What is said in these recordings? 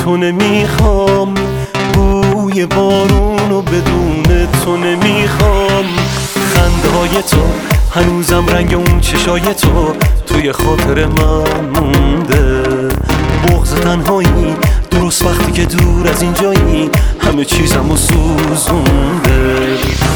تو نمیخوام، بوی بارونو بدون تو نمیخوام. خنده های تو هنوزم رنگ اون چشای تو توی خاطر من مونده. بغض تنهایی درست وقتی که دور از اینجایی همه چیزمو سوزونده.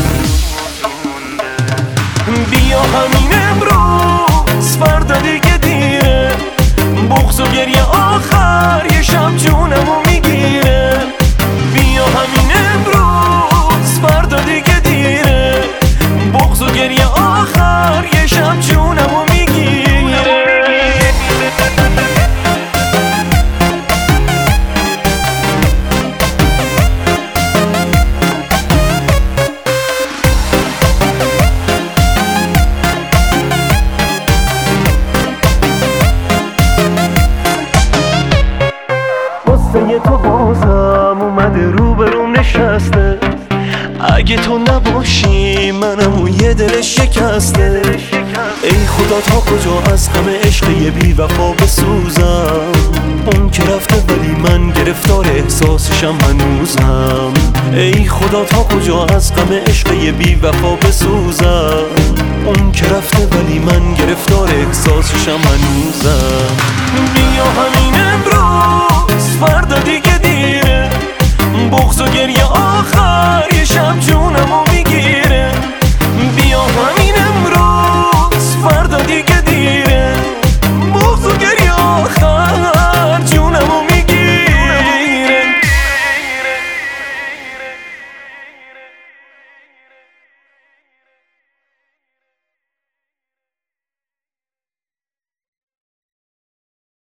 بیا همین امروز، فردا دیگه دیره، بغض و گریه آخر یه شب جونمو میگیره. بیا همین امروز، فردا دیگه دیره، بغض و گریه آخر یه شب جونمو میگیره. قصه تو بازم اومده روبروم نشسته. اگه تو نباشی منم اون یه دل شکسته. ای خدا تا کجا از همه عشق یه بی وفا بسوزم. اون که رفته ولی من گرفتار احساسشم هنوزم. ای خدا تا کجا از غم عشق یه بی وفا بسوزم. اون که رفته ولی من گرفتار احساسشم هنوزم. بیا همین امروز، فردا دیگه دیره، بغض و گریه